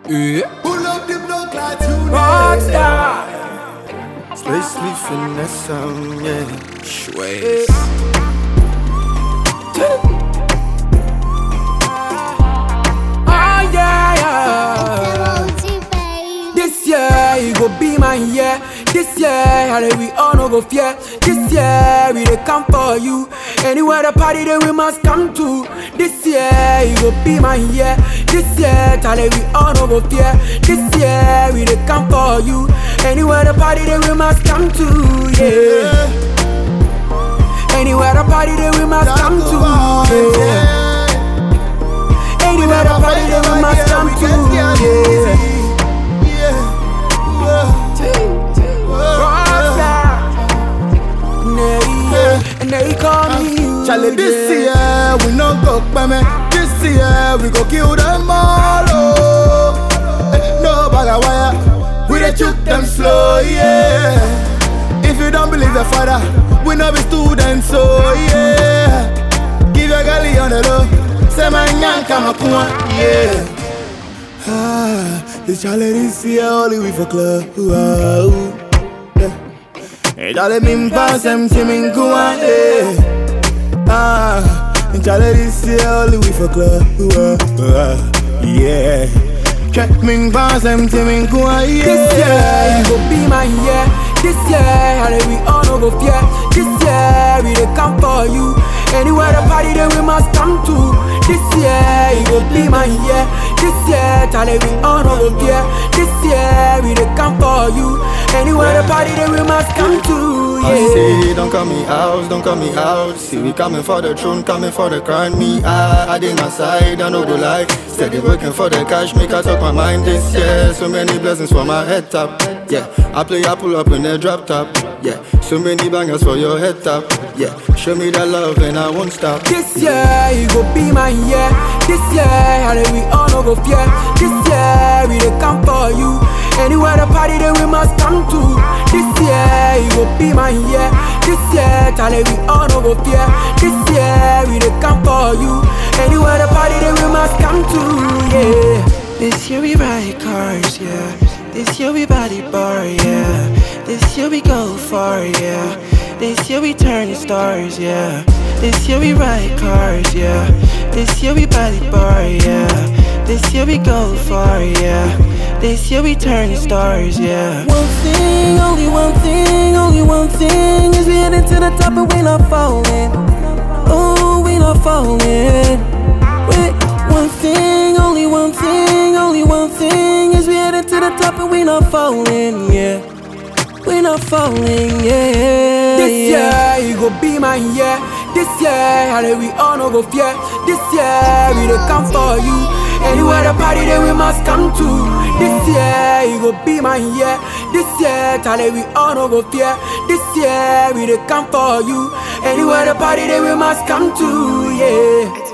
Yeah. Pull up the block like you Rockstar. Slightly finesse, yeah. Schweiz. Oh yeah. This year it go be my year. This year we all no go fear. This year we dey come for you. Anywhere the party that we must come to. This year it go be my year. This year we all no go fear. This year we dey come for you. Anywhere the party that we must come to. Yeah. Anywhere the party that we must come to. Yeah. Anywhere the party that we must come to. Yeah. And they call me you. Charlie, this year we no go me. This year we go kill them all. Oh. No bag of wire, we dey shoot them slow, yeah. If you don't believe the father, we no be students, so yeah. Give your girlie on the low, say my nyanka makuma, yeah. This Charlie this year only we for club. Wow. Charlie min pass them to min kuwa, Charlie this year only we for club, yeah. Check min pass them to min kuwa, yeah. This year it go be my year. This year we all no go fear. This year we dey come for you. Anywhere the party that we must come to. This year it go be my year. This year we all no go fear. This year we dey come for you. Anywhere the party that we must come to, yeah. I say, don't call me out, don't call me out. See, we coming for the throne, coming for the crown. Me, I did my side, I know the lie. Steady working for the cash, make I talk my mind this year. So many blessings for my head top, yeah. I pull up in the drop top, yeah. So many bangers for your head top, yeah. Show me that love and I won't stop. This year it go be my year. This year we all no go fear. This year we dey come for you. Anywhere the party that we must come to. This year it go be my year. This year we all no go fear. This year we dey come for you. Anywhere the party that we must come to, yeah. This year we ride cars, yeah. This year we body bar, yeah. This year we go far, yeah. This year we turn stars, yeah. This year we ride cars, yeah. This year we body bar, yeah. This year we go far, yeah. This year we turn stars, yeah. One thing, only one thing, only one thing is we heading to the top and we not falling. Oh, we not falling. Wait, one thing, only one thing, only one thing is we heading to the top and we not falling, yeah. We not falling, yeah. This year it go be my year. This year we all no go fear. This year we dey come for you. Anywhere the party that we must come to. This year it go be my year. This year we all no go fear. This year we dey come for you. Anywhere the party that we must come to, yeah.